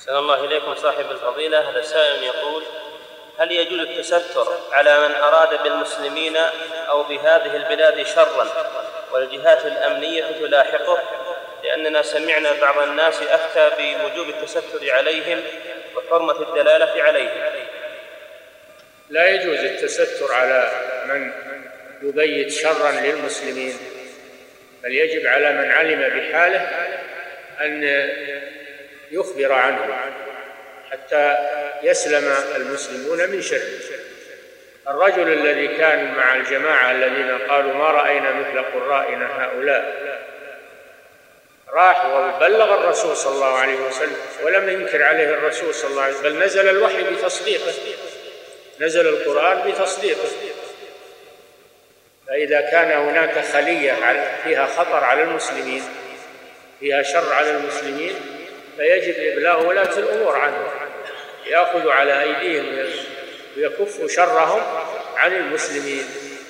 أحسن الله إليكم صاحب الفضيلة. هذا سائل يقول: هل يجوز التستر على من أراد بالمسلمين أو بهذه البلاد شرا والجهات الأمنية تلاحقه؟ لأننا سمعنا بعض الناس أفتى بوجوب التستر عليهم وحرمة الدلالة عليهم. لا يجوز التستر على من يبيت شرا للمسلمين، بل يجب على من علم بحاله أن يخبر عنه حتى يسلم المسلمون من شره. الرجل الذي كان مع الجماعة الذين قالوا ما رأينا مثل قرائنا هؤلاء راح وبلغ الرسول صلى الله عليه وسلم ولم ينكر عليه الرسول صلى الله عليه وسلم، بل نزل الوحي بتصديقه، نزل القرآن بتصديقه. فإذا كان هناك خلية فيها خطر على المسلمين، فيها شر على المسلمين، فيجب إبلاغ ولاة الأمور عنه، يأخذ على أيديهم ويكف شرهم عن المسلمين.